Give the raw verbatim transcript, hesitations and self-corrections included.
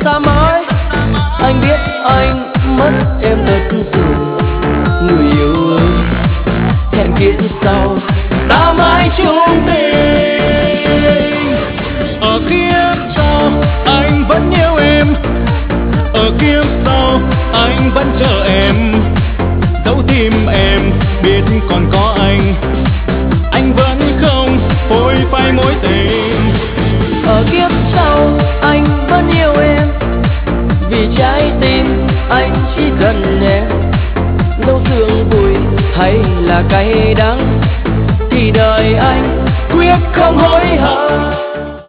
xa mãi. Anh biết anh mất em thật rồi, người yêu ơi, hẹn kiếp sau ta mãi chung tình. Ở kiếp sau anh vẫn yêu em, ở kiếp sau anh vẫn chờ em. Dẫu tim em biết còn có anh, anh vẫn không phôi phai mối tình. Ở kiếp sau anh vẫn yêu em, vì trái tim anh chỉ cần em. Dẫu sương vui hay là cay đắng thì đời anh quyết không hối hận.